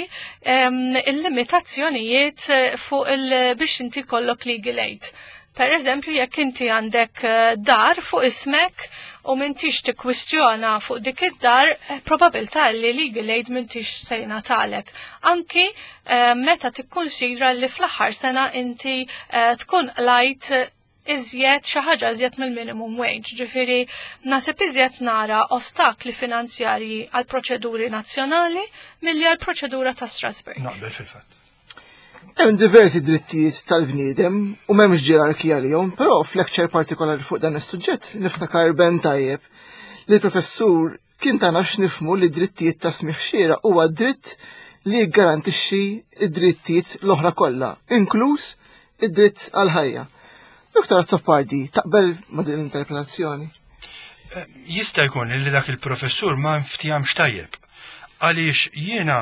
il-limitazzjonijiet fuq il biex inti jkollok legal aid. Per eżempju, jekk inti għandek dar fuq ismek u m'intix tikkwistjona fuq dik id-dar, probabilità li legal aid m'intix se jingħatalek. Anki meta tikkunsidra li fl-aħħar sena inti tkun lajt iżjed xi ħaġa iżjed mill-minimum wage. Ġifieri naħseb iżjed nara ostakli finanzjarji għal proċeduri nazzjonali milli għal proċedura ta' Strasbourg. Naqbel fil-fatt. Hemm diversi drittijiet tal-bniedem u m'hemmx ġerarkija lihom, però f'lecture partikolari fuq dan is-suġġett niftakar ben tajjeb li l-professur kien tagħna x'nifhmu li drittijiet ta' smigħ xieraq huwa dritt li jiggarantixxi id-drittijiet l-oħra kollha, inkluż id-dritt għal ħajja. Doktor Azzopardi, taqbel ma' din l-interpretazzjoni? Jista' jkun li dak il-professur ma nftihimx tajjeb għaliex jiena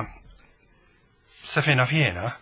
sa fejn naf jiena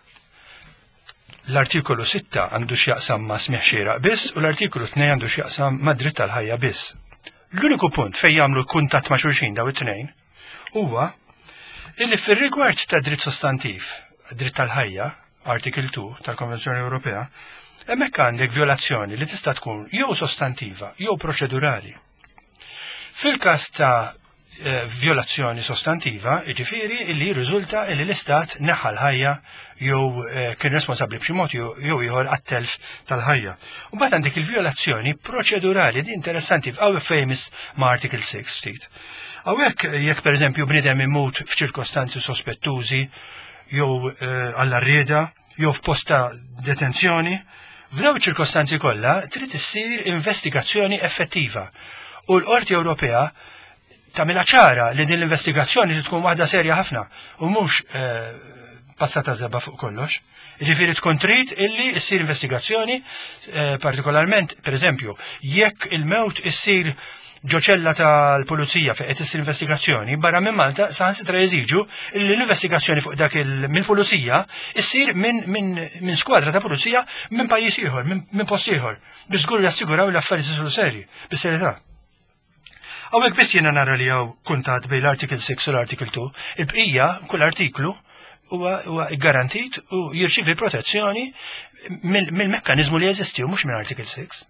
l-artikolu sitta għandu x'jaqsam ma' smigħ xieraq biss u l-artikolu tnejn għandu x'jaqsam ma' dritt tal-ħajja biss. L-uniku punt fejn jagħmlu kuntatt ma' xulxin daw it-tnejn huwa illi fir-rigward ta' dritt sostantiv, dritt tal-ħajja, artikil two tal-Konvenzjoni Ewropea, hemmhekk għandek violazzjoni li tista' tkun jew sostantiva jew proċedurali. Fil-każ ta' violazzjoni sostantiva, jiġifieri li jirriżulta li l-Istat neħħa l-ħajja jew kien responsabbli b'xi mod jew ieħor għat-telf tal-ħajja. U mbagħad għandek il-violazzjoni proċedurali di interessanti f'għaw famous ma' Article six ftit. Hawnhekk jekk pereżempju bniedem imut f'ċirkostanzi sospettużi jew għall-arrieda jew f'posta detenzjoni, f'dawn iċ-ċirkostanzi kollha trid issir investigazzjoni effettiva. U l-Qorti Ewropea tagħmilha ċara li din l-investigazzjoni tkun waħda serja ħafna u mhux passata żebba fuq kollox. Jiġifieri tkun trid illi ssir investigazzjoni partikolarment, pereżempju, jekk il-mewt issir ġoċella tal-pulizija fejn qed issir investigazzjoni, barra minn Malta saħansitra jeżiġu li l-investigazzjoni fuq dak mill-pulizija issir minn min skwadra ta' pulizija minn pajjiż ieħor, minn post ieħor, biex żgur jassiguraw l-affarijiet isiru serji, bis-serjetà. Hawnhekk biss jiena nara li hawn kuntat bejn l-Article six u l-Article two, il-bqija kull artiklu huwa garantit u jirċievi protezzjoni mill-mekkaniżmu li jeżisti u mhux minn Article six.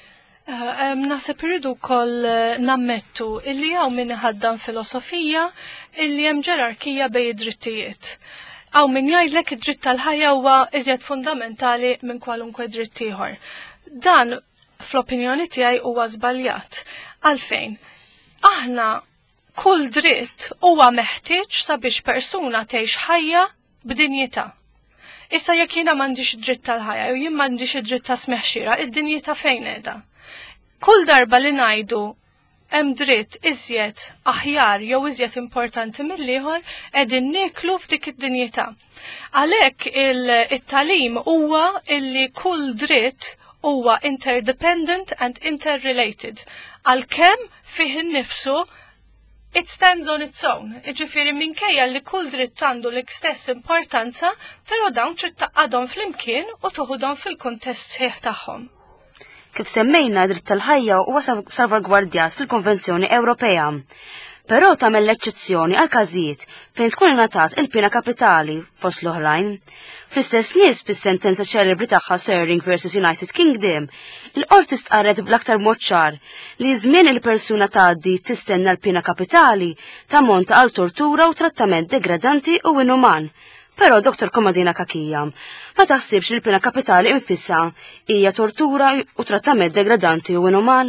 Naħseb irridu wkoll nammettu illi hawn min iħaddam filosofija illi hemm ġerarkija bejn id-drittijiet. Hawn min jgħidlek id-dritt tal-ħajja huwa iżjed fundamentali minn kwalunkwe dritt ieħor. Dan fl-opinjoni tiegħi huwa żbaljat. Għalfejn? Aħna kull dritt huwa meħtieġ sabiex persuna tgħix ħajja b'dinjità. Issa jekk jiena m'għandix dritt tal-ħajja u jien m'għandix id-dritt ta' smigħ xieraq, id-dinjità fejn qiegħda? Kull darba li ngħidu hemm dritt iżjed aħjar jew iżjed importanti mill-ieħor qegħdin nieklu f'dik id-dinjità. Għalhekk it-tagħlim huwa illi kull dritt huwa interdependent and interrelated. Għalkemm fih innifsu it stands on its own. Iġifieri minkejja li kull dritt għandu l-istess importanza, però dawn trid taqgħadhom flimkien u toħodhom fil-kuntest sħiħ tagħhom. Kif semmejna dritt tal-ħajja huwa salvagwardjat fil-Konvenzjoni Ewropea. Però tagħmel l-eċċezzjoni għal każijiet fejn tkun ingħatat il-pena kapitali fost l-oħrajn. Fl-istess nies fis-sentenza ċelebri tagħha Serling versus United Kingdom, il-qorti stqarret bl-aktar mod ċar li żmien il-persuna tgħaddi tistenna l-pena kapitali tammonta għal tortura u trattament degradanti u inuman. Però Doktor Komadina Kakija, ma taħsibx li l-pena kapitali infissa hija tortura u trattament degradanti u inuman?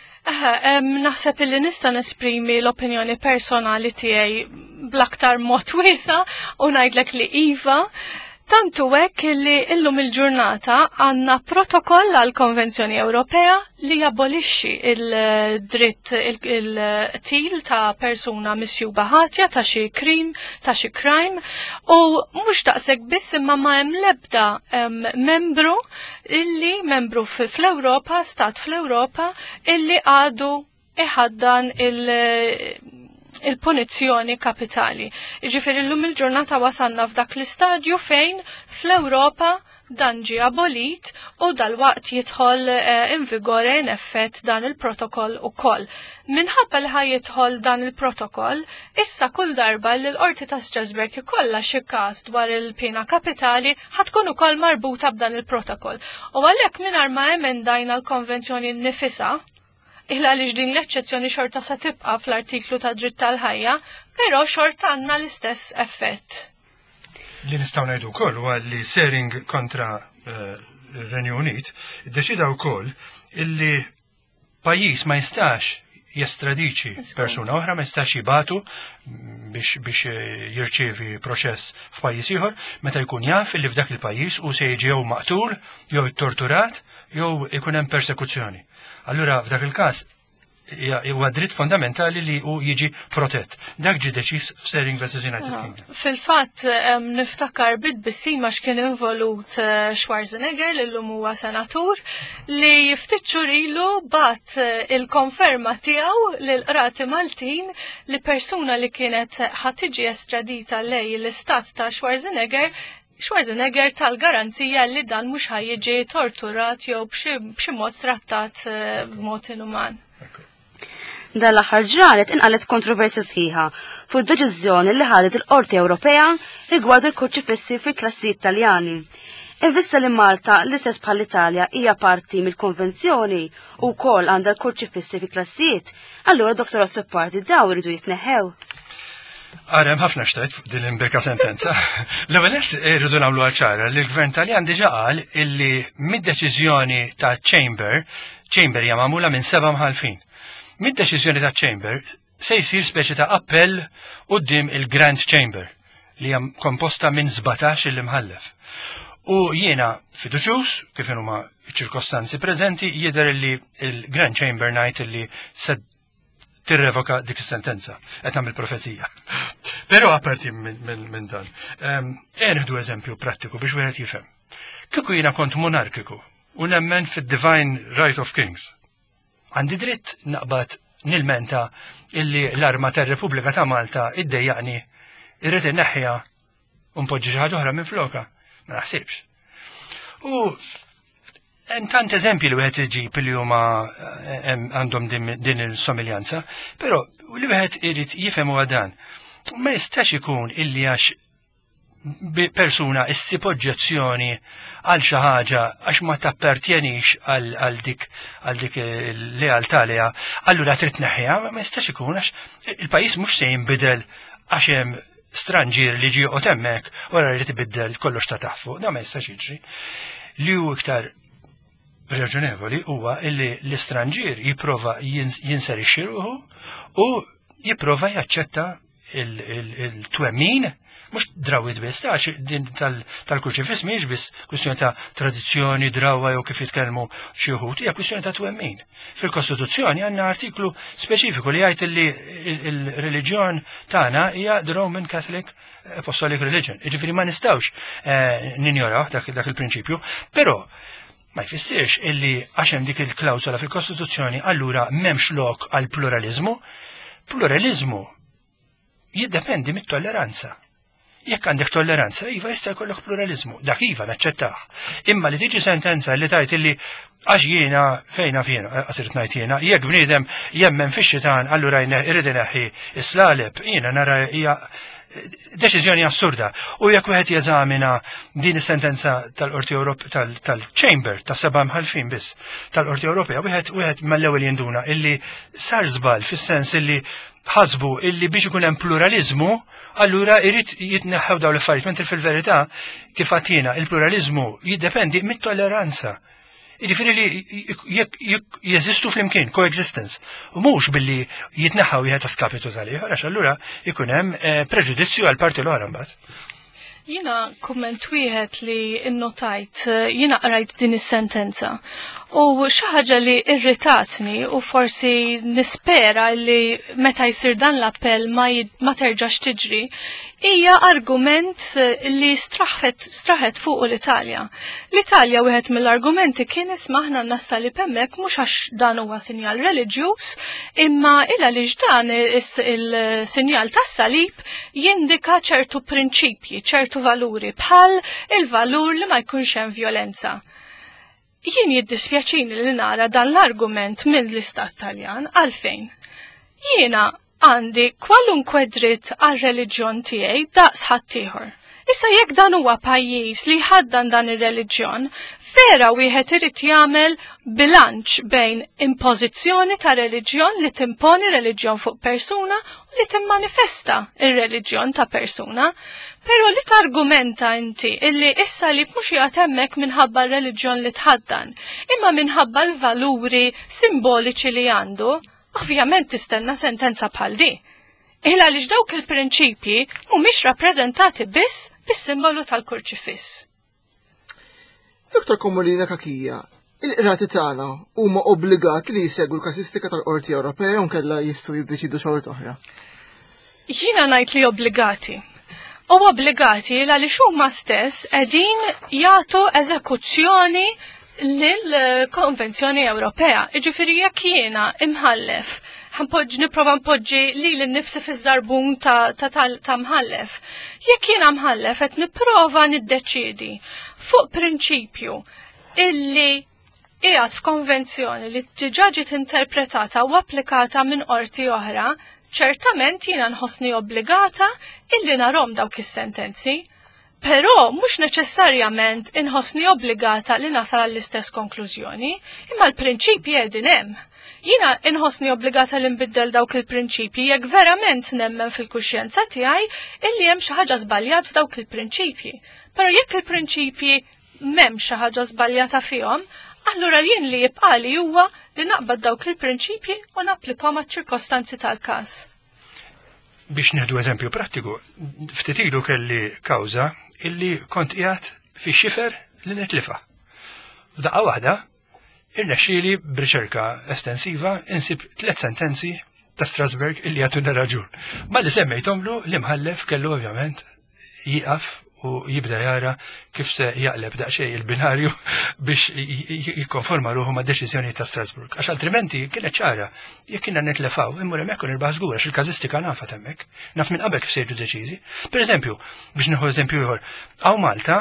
Naħseb illi nista' nesprimi l-opinjoni personali tiegħi bl-aktar mod wiesa' u ngħidlek li iva, Tantu hekk li illum il-ġurnata għandna protokoll għal Konvenzjoni Ewropea li jabolixxi il-dritt il-til ta' persuna misjuba ħatja ta' xi krim, ta' xi crime, u mhux daqshekk biss imma ma hemm l-ebda membru illi membru fl-Ewropa, stat fl-Ewropa illi għadu iħaddan il- il-punizzjoni kapitali. Iġifieri llum il-ġurnata wasanna f'dak l-istadju fejn fl-Ewropa dan ġie abolit u dal-waqt jidħol in vigore in effett dan il-protokoll ukoll. Minħabba li ħaj jidħol dan il-protokoll, issa kull darba li l-Qorti ta' Strasbourg ikollha xi każ dwar il-pina kapitali ħatkun ukoll marbuta b'dan il-protokoll. U għalhekk mingħajr ma emendajna l-konvenzjoni nnifisha, Iħla li ġdin l-eċċezzjoni xorta sa tibqa fl-artiklu ta' dritt tal-ħajja, però xorta għandna l-istess effett. Li nistgħu ngħidu wkoll huwa li Sering kontra ir-Renju Unit iddeċida wkoll illi pajjiż ma jistax jestradiċi persuna oħra, ma jistax jibatu biex biex jirċievi proċess f'pajjiż ieħor meta jkun jaf li f'dak il-pajjiż u se jiġi jew maqtul jew torturat jew ikun hemm persekuzzjoni. Allura f'dak il-każ huwa dritt fondamentali li hu jiġi protett. Dak ġie deċiż f'Sering versus United Kingdom. Fil-fatt niftakar bid-bissin ma x'kien involut Schwarzenegger li llum huwa senatur li jiftiċċu ilu bat il-konferma tiegħu lil qrati Maltin li persuna li kienet ħadd tiġi estradita lej l-istat ta' Schwarzenegger Schwarzenegger tal-garanzija li dan mhux ħajjiġi torturat jew b'xi mod trattat b'mod inuman. Dan l-aħħar ġranet inqalet kontroversja sħiħa fuq id-deċiżjoni li ħadet il-Qorti Ewropea rigward il-kurċifissi fil-klassijiet Taljani. Invista li Malta l-istess bħall-Italja hija parti mill-konvenzjoni u wkoll għandha l-kurċifissi fil-klassijiet, allura Doktor Azzopardi daw iridu jitneħħew. Għarem ħafna xtajt fuq din l-imbirka sentenza. L-għanet irridu nagħmlu ċara li l-Gvern Taljan diġa qal illi mid-deċiżjoni ta' Chamber, Chamber hija magħmula minn seba' mħalfin. Mid-deċiżjoni ta' Chamber se jsir speċi ta' appell quddiem il-Grand Chamber li hija komposta minn sbatax il-imħallef. U jiena fiduċjuż kif huma ċ-ċirkostanzi preżenti jidher li il-Grand Chamber ngħid li se tirrevoka dik is-sentenza, qed nagħmel profezija. Però apparti minn dan, nieħdu eżempju prattiku biex wieħed jifhem. Kieku jiena kont monarkiku u nemmen fid-Divine Right of Kings. Għandi dritt naqbad nilmenta illi l-arma tar-Repubblika ta' Malta iddejjaqni irrid inneħħiha u npoġġi xi ħaġa oħra minn floka. Ma naħsibx. U hemm tant eżempji li wieħed iġib li huma għandhom din il-somiljanza, però li wieħed irid jifhem huwa dan. Ma jistax ikun illi għax persuna issib oġġezzjoni għal xi ħaġa għax ma tappertjenix għal dik għal dik lealtà liha, allura trid tneħħiha, ma jistax ikun għax il-pajjiż mhux se jinbidel għax hemm stranġier li ġie qod hemmhekk wara jrid ibiddel kollox ta' taħfu, da ma jistax jiġri. Li hu iktar raġunevoli huwa illi l-istranġier jipprova jinserixxi ruħu u jipprova jaċċetta il-twemmin mhux drawwiet biss ta' din tal-kurċifiss mhijiex biss kwistjoni ta' tradizzjoni, drawwa jew kif jitkellmu xi wħud, hija kwistjoni ta' twemmin. Fil-Kostituzzjoni għandna artiklu speċifiku li jgħid li l-reliġjon tagħna hija the Roman Catholic Apostolic Religion. Jiġifieri ma nistgħux ninjoraw dak il-prinċipju, però ma jfissirx illi għax hemm dik il-klawsola fil-Kostituzzjoni allura m'hemmx lok għal pluralizmu. Pluralizmu jiddependi mit-tolleranza. Jekk għandek tolleranza, iva jista' jkollok pluralizmu, dak iva naċċettaħ. Imma li tiġi sentenza li tajt illi għax jiena fejna fjena, għasirt ngħid jiena, jekk bniedem jemmen fix-xitan allura jrid ineħħi is-slaleb, jiena nara hija deċiżjoni assurda. U jekk wieħed jeżamina din is-sentenza tal-Qorti Ewropea tal-Chamber ta' seba' mħalfin biss tal-Qorti Ewropea, wieħed wieħed mal-ewwel jinduna illi sar żball fis-sens illi ħasbu illi biex ikun hemm pluralizmu, allura irid jitneħħew dawn l-affarijiet, mentre fil-verità kif għatina il-pluralizmu jiddependi mit-tolleranza. Jiġifieri li jeżistu flimkien, coexistence, u mhux billi jitneħħaw wieħed skapitu tal-ieħor, għax allura ikun hemm preġudizzju għal parti l-oħra mbagħad. Jina komment wieħed li innotajt, jina qrajt din is-sentenza. U xi ħaġa li irritatni u forsi nispera li meta jsir dan l-appell ma, ma terġax tiġri, hija argument li straħet straħet fuq l-Italja. L-Italja wieħed mill-argumenti kien isma' aħna nassalib hemmhekk mhux għax dan huwa sinjal reliġjuż, imma illa li dan il-sinjal tas-salib jindika ċertu prinċipji, ċertu valuri bħal il-valur li ma jkunx hemm violenza. Jien jiddispjaċini li nara dan l-argument minn l-Istat Taljan għalfejn. Jiena għandi kwalunkwe dritt għal-reliġjon tiegħi daqs ħaddieħor. Issa jekk dan huwa pajjiż li ħaddan dan ir-reliġjon, vera wieħed irid jagħmel bilanċ bejn impożizzjoni ta' reliġjon li timponi reliġjon fuq persuna u li timmanifesta ir-reliġjon ta' persuna. Però li targumenta inti illi issa li mhux jagħt hemmhekk minħabba r-reliġjon li tħaddan, imma minħabba l-valuri simboliċi li għandu, ovvjament tistenna sentenza bħal di. Illa li dawk il-prinċipji mhumiex rappreżentati biss bis-simbolu tal-kurċifiss. Doktor Komolina Kakija, il-qrati tagħna huma obbligati li jsegwu l-kasistika tal-Qorti Ewropea u nkella jistgħu jiddeċidu xogħol oħra. Jiena ngħid li obbligati. U obbligati għaliex huma stess qegħdin jagħtu eżekuzzjoni lill-Konvenzjoni Ewropea. Jiġifieri jekk jiena imħallef ħanpoġġi nipprova npoġġi li l-nifsi fiż-żarbun ta' ta' ta' mħallef. Jekk jiena mħallef qed nipprova niddeċiedi fuq prinċipju illi qiegħed f'konvenzjoni li diġà ġiet interpretata u applikata minn qorti oħra, ċertament jiena nħossni obbligata illi narhom dawk is-sentenzi. Però mhux neċessarjament inħossni obbligata li nasal għall-istess konklużjoni, imma l-prinċipji qegħdin hemm. Jiena inħossni obbligata li nbiddel dawk il-prinċipji jekk verament nemmen fil-kuxjenza tiegħi illi hemm xi ħaġa żbaljat f'dawk il-prinċipji. Però jekk il-prinċipji m'hemm xi ħaġa żbaljata fihom, allura jien li jibqali huwa li naqbad dawk il-prinċipji u napplikhom għaċ-ċirkostanzi tal-każ. Biex nieħdu eżempju prattiku, ftit ilu kelli kawża illi kont qiegħed fix-xifer li nitlifa. F'daqqa waħda irnexxieli b'riċerka estensiva insib tliet sentenzi ta' Strasberg illi jagħtuna raġun. Ma li semmejthomlu li mħallef kellu ovvjament jieqaf u jibda jara kif se jaqleb daqsxejn il-binarju biex jikkonforma ruħu ma' deċiżjoni ta' Strasburg. Għax altrimenti kienet ċara jekk kienna nitlefaw immur hemmhekk u nirbaħ żgur għax il-każistika nafa hemmhekk, naf minn qabel kif se jiġu deċiżi. Pereżempju, biex nieħu eżempju ieħor, hawn Malta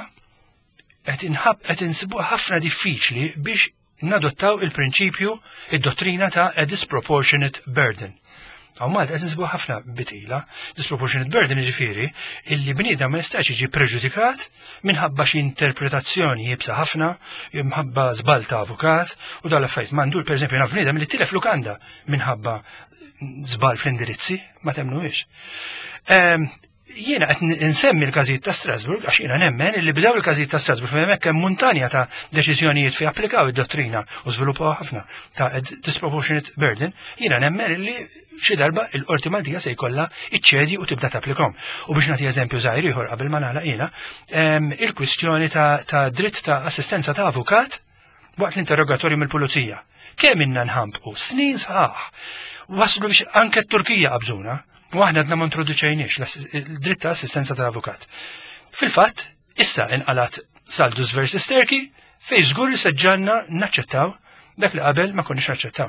qed inħabb qed insibuha ħafna diffiċli biex nadottaw il-prinċipju id-dottrina ta' a disproportionate burden. Għaw Malta qed insibuha ħafna bitila, disproportionate burden jiġifieri illi bniedem ma jistax jiġi preġudikat minħabba xi interpretazzjoni jibsa ħafna, minħabba żball ta' avukat u dal affarijiet mandur pereżempju naf bniedem li tilef lukanda minħabba żball fl-indirizzi ma temnuhiex. Jiena qed insemmi l-każijiet ta' Strasburg għax jiena nemmen li bdew il-każijiet ta' Strasburg fejn hemmhekk hemm muntanja ta' deċiżjonijiet fi applikaw id-dottrina u żviluppaw ħafna ta' disproportionate burden, jiena nemmen li xi darba l-Qorti Maltija se jkollha iċċedi u tibda tapplikhom. U biex nagħti eżempju żgħir ieħor qabel ma nagħlaq jiena, il-kwistjoni ta' dritt ta' assistenza ta' avukat waqt l-interrogatorju mill-pulizija. Kemm inna nħampqu snin sħaħ waslu biex anke t-Turkija qabżuna. U aħna għadna ma introduċejniex il-dritt ta' assistenza tal-avukat. Fil-fatt, issa inqalat Saldus versus Turkey fej żgur li seġġanna naċċettaw dak li qabel ma konniex naċċettaw.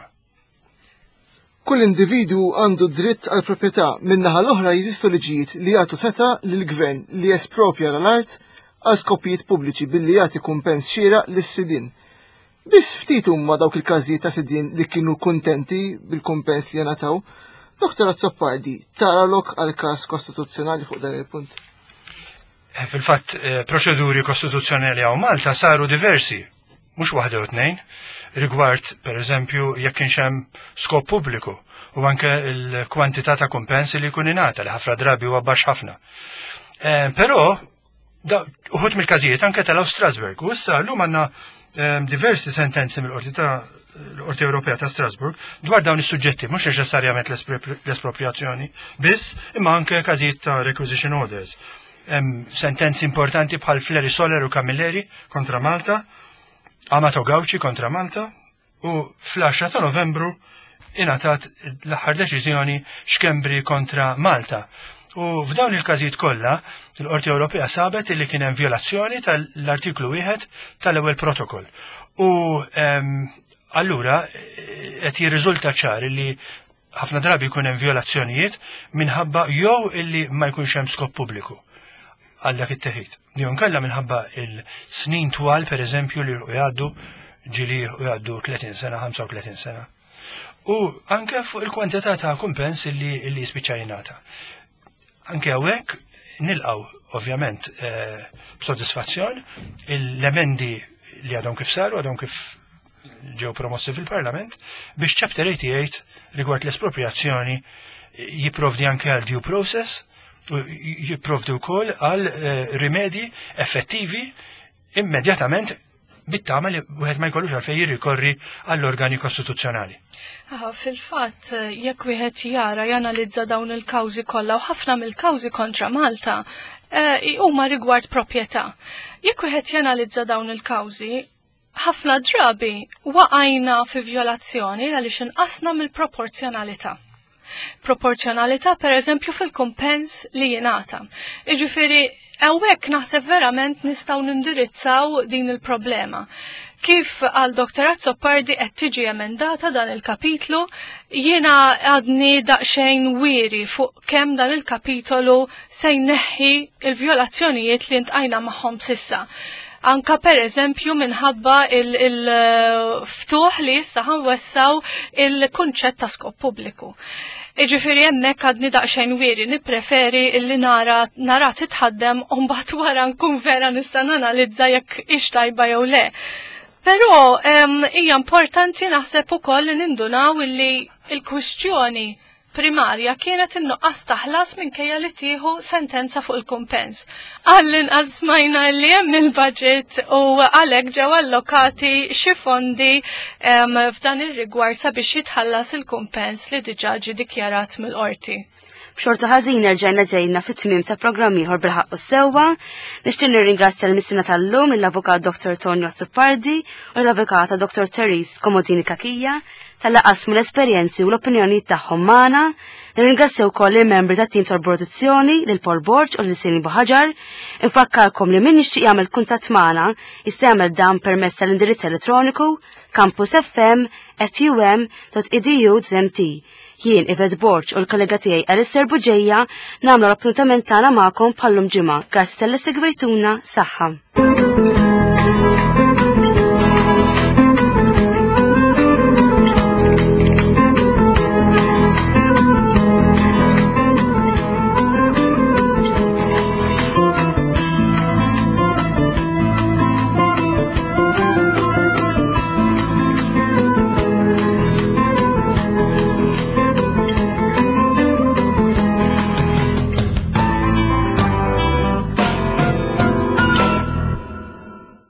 Kull individu għandu dritt għal proprjetà minnaħa l-oħra jeżistu liġijiet li jagħtu seta' lill-gvern li espropja l-art għal skopijiet pubbliċi billi jagħti kumpens xieraq lis-sidin. Biss ftit huma dawk il-każijiet ta' sidin li kienu kuntenti bil-kumpens li jingħataw. Doktor Azzoppardi, taralok għal każ kostituzzjonali fuq dan il-punt? Fil-fatt, proċeduri kostituzzjonali għaw Malta saru diversi, mhux waħda u tnejn, rigward, per eżempju, jekk kienx hemm skop pubbliku u anke l-kwantità ta' kumpensi li jkun ingħata li ħafna drabi huwa baxx ħafna. Però uħud mill-każijiet anke tal-Aw Strasburg, u issa llum għandna diversi sentenzi mill-Qorti ta' l-Qorti Ewropea ta' Strasburg dwar dawn is-suġġetti mhux neċessarjament l-espropriazzjoni biss, imma anke każijiet ta' requisition orders. sentenzi importanti bħal Fleri Soler u Camilleri kontra Malta, Amato Gauci kontra Malta, u fl-għaxra ta' Novembru inatat l-aħħar deċiżjoni Xkembri kontra Malta. U f'dawn il-każijiet kollha, l-Qorti Ewropea sabet li kien hemm violazzjoni tal-artiklu wieħed tal-ewwel protokoll. U allura qed jirriżulta ċar li ħafna drabi jkun hemm violazzjonijiet minħabba jew illi ma jkunx hemm skop pubbliku għal dak it-teħid. Jew nkella minħabba il-snin twal pereżempju li jgħaddu ġili jgħaddu tletin sena, ħamsa u tletin sena. U anke fuq il-kwantità ta' kumpens illi jispiċċa jingħata. Anke hawnhekk nilqgħu ovvjament b'sodisfazzjon l-emendi li għadhom kif saru, għadhom kif ġew promossi fil-Parlament biex Chapter eighty-eight rigward l-espropriazzjoni jipprovdi anke għal due process u jipprovdi wkoll għal rimedji effettivi immedjatament bit-tama li wieħed ma jkollux għalfejn jirrikorri għall-organi kostituzzjonali. Aha, fil-fatt, jekk wieħed jara janalizza dawn il-kawżi kollha u ħafna mill-kawżi kontra Malta huma rigward proprjetà. Jekk wieħed janalizza dawn il-kawżi, ħafna drabi waqajna fi vjolazzjoni għaliex inqasna mill-proporzjonalità. Proporzjonalità pereżempju fil-kumpens li jingħata. Jiġifieri hawnhekk naħseb verament nistgħu nindirizzaw din il-problema. Kif għal doktor Azzopardi qed tiġi emendata dan il-kapitlu, jiena għadni daqsxejn wiri fuq kemm dan il-kapitolu se jneħħi il-vjolazzjonijiet li ntqajna magħhom sissa. Anka per eżempju minħabba il-ftuħ li issa ħanwessaw il-kunċett ta' skop pubbliku. Iġifieri hemmhekk għadni daqsxejn wieri, nippreferi illi nara nara titħaddem u mbagħad wara nkun vera nista' nanalizza jekk ix tajba jew le. Però hija importanti naħseb ukoll li nindunaw illi il-kwistjoni primarja kienet innuqqas taħlas minkejja li tieħu sentenza fuq il-kumpens. Għall-inqas smajna li hemm il-budget u għalhekk ġew allokati xi fondi f'dan ir-rigward sabiex jitħallas il-kumpens li diġà ġie dikjarat mill-qorti. B'xorta ħażina rġajna ġejna fit-tmiem ta' programm ieħor bil-ħaqq u sewwa. Nixtieq nirringrazzja l-mistina tal-lum l-Avukat Doktor Tonio Azzopardi u l-Avukata Doktor Therese Komodini Kakija tal-laqasmu l-esperjenzi u l-opinjonijiet tagħhom magħna. Nirringrazzja wkoll il-membri tat-tim tal-produzzjoni lil Paul Borġ u lil Sini Buħaġar. Infakkarkom li min jixtieq jagħmel kuntatt magħna jista' jagħmel dan permezz tal-indirizz elettroniku campusfm at u m dot e d u dot m t. Jien Yvette Borġ u l-kollega tiegħi Alistair Buġejja nagħmlu l-appuntament tagħna magħkom bħallum ġimgħa. Grazzi tal-li segwejtuna, saħħa.